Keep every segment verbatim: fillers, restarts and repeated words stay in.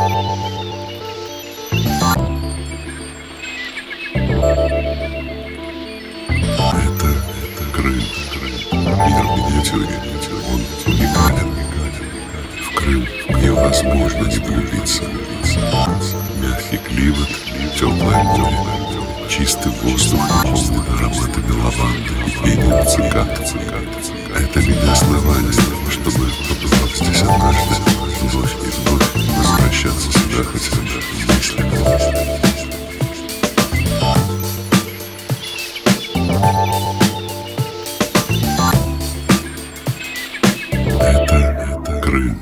Это, это Крым, Крым. Мир в миниатюре, он уникален. В Крым невозможно не влюбиться. Мягкий климат, теплое море, чистый воздух, наполненный ароматами лаванды и пением цикад. Это ли не основание, чтобы побывав здесь однажды, вновь и вновь возвращаться сюда хотя бы в мыслях? Это, это Крым.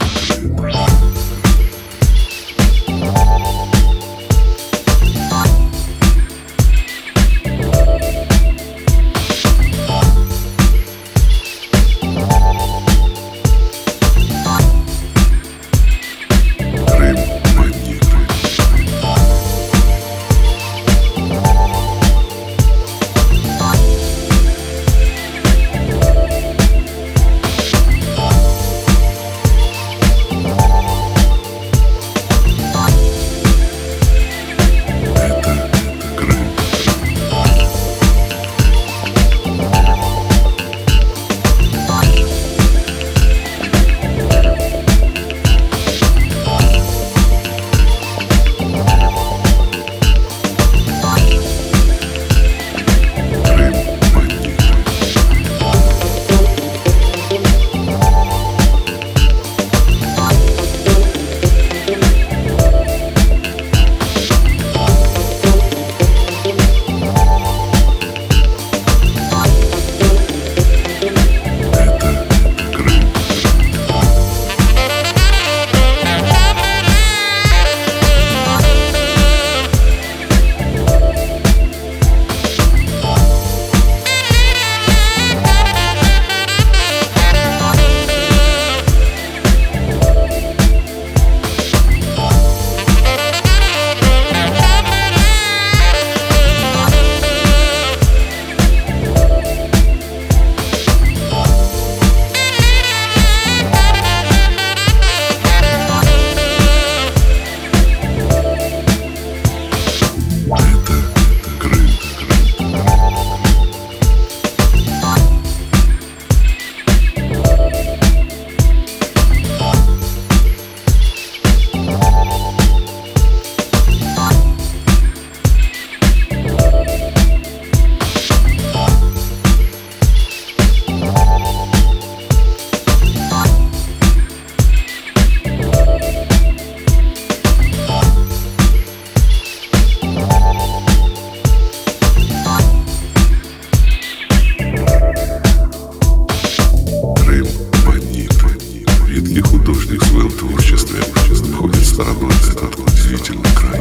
Крым манит. Редкий художник в своем творчестве обходит стороной этот удивительный край.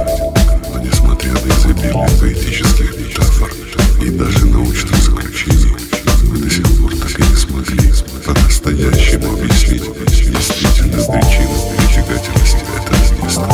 Но несмотря на изобилие поэтических метафор и даже научных заключений, мы до сих пор так и не смогли по-настоящему объяснить действительность причины притягательности этого места.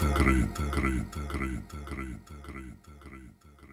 крыто, крыто, крыто, крыто, крыто, крыто, крыто, крыто.